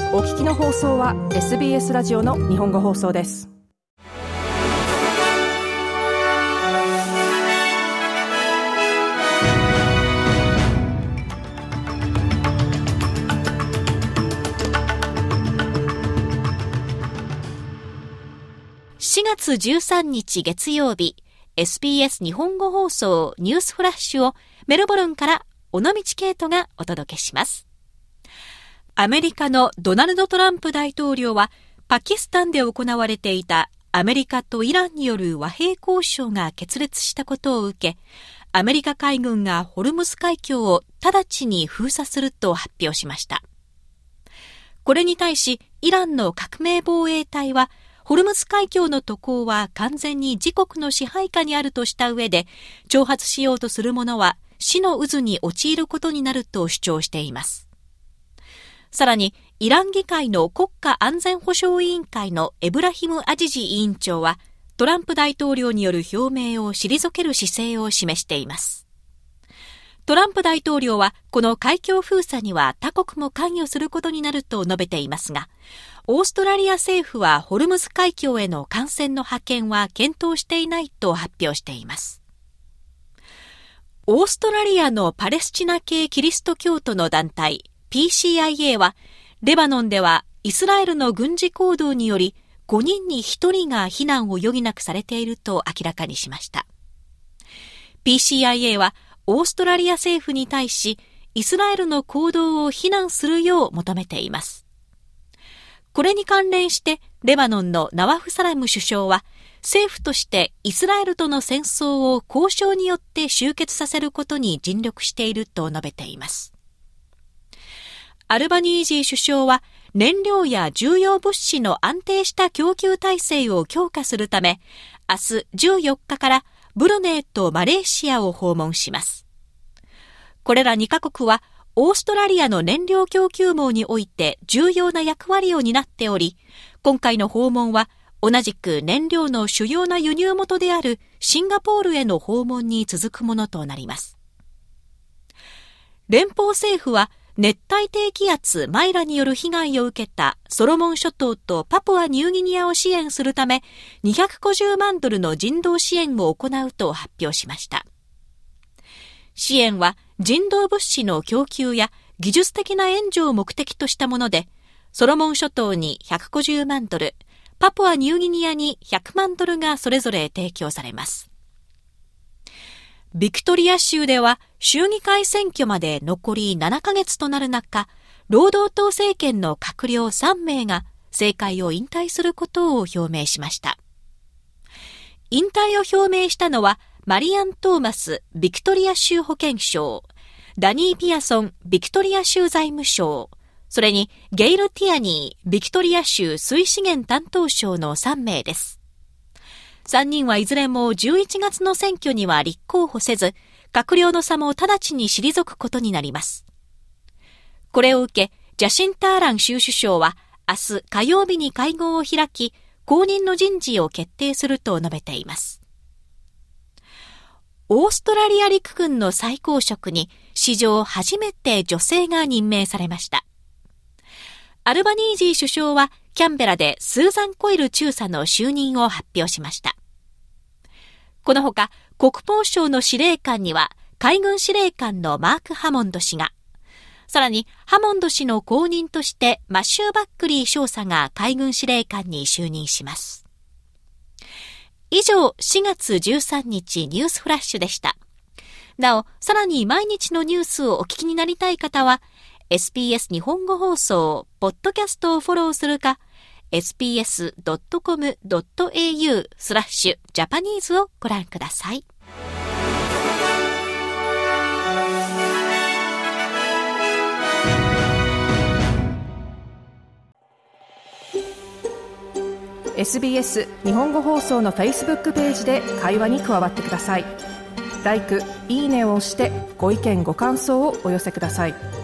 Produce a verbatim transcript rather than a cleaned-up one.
お聞きの放送は エスビーエス ラジオの日本語放送です。 しがつじゅうさんにち月曜日、エスビーエス 日本語放送ニュースフラッシュをメルボルンから尾道ケイトがお届けします。アメリカのドナルド・トランプ大統領はパキスタンで行われていたアメリカとイランによる和平交渉が決裂したことを受け、アメリカ海軍がホルムズ海峡を直ちに封鎖すると発表しました。これに対しイランの革命防衛隊はホルムズ海峡の渡航は完全に自国の支配下にあるとした上で、挑発しようとする者は死の渦に陥ることになると主張しています。さらに、イラン議会の国家安全保障委員会のエブラヒム・アジジ委員長は、トランプ大統領による表明を退ける姿勢を示しています。トランプ大統領は、この海峡封鎖には他国も関与することになると述べていますが、オーストラリア政府はホルムズ海峡への艦船の派遣は検討していないと発表しています。オーストラリアのパレスチナ系キリスト教徒の団体 ピーシーアイエー は、レバノンではイスラエルの軍事行動によりごにんにひとりが避難を余儀なくされていると明らかにしました。ピーシーアイエー はオーストラリア政府に対し、イスラエルの行動を非難するよう求めています。これに関連して、レバノンのナワフ・サラム首相は、政府としてイスラエルとの戦争を交渉によって終結させることに尽力していると述べています。アルバニージー首相は、燃料や重要物資の安定した供給体制を強化するため、明日じゅうよっかからブルネイとマレーシアを訪問します。これらにカ国は、オーストラリアの燃料供給網において重要な役割を担っており、今回の訪問は同じく燃料の主要な輸入元であるシンガポールへの訪問に続くものとなります。連邦政府は熱帯低気圧マイラによる被害を受けたソロモン諸島とパプアニューギニアを支援するためにひゃくごじゅうまんドルの人道支援を行うと発表しました。支援は人道物資の供給や技術的な援助を目的としたもので、ソロモン諸島にひゃくごじゅうまんドル、パプアニューギニアにひゃくまんドルがそれぞれ提供されます。ビクトリア州では州議会選挙まで残りななかげつとなる中、労働党政権の閣僚さんめいが政界を引退することを表明しました。引退を表明したのは、マリアン・トーマスビクトリア州保健相、ダニー・ピアソンビクトリア州財務相、それにゲイル・ティアニービクトリア州水資源担当相のさんめいです。さんにんはいずれもじゅういちがつの選挙には立候補せず、閣僚の差も直ちに退くことになります。これを受け、ジャシンタ・アラン州首相は明日火曜日に会合を開き、後任の人事を決定すると述べています。オーストラリア陸軍の最高職に史上初めて女性が任命されました。アルバニージー首相はキャンベラでスーザン・コイル中佐の就任を発表しました。このほか国防省の司令官には海軍司令官のマーク・ハモンド氏が、さらにハモンド氏の後任としてマシュー・バックリー少佐が海軍司令官に就任します。以上、しがつじゅうさんにちニュースフラッシュでした。なお、さらに毎日のニュースをお聞きになりたい方は、エスビーエス 日本語放送、ポッドキャストをフォローするか、エスビーエスドットコムドットエーユー スラッシュジャパニーズをご覧ください。 エスビーエス 日本語放送の Facebook ページで会話に加わってください。ライク、いいねを押してご意見ご感想をお寄せください。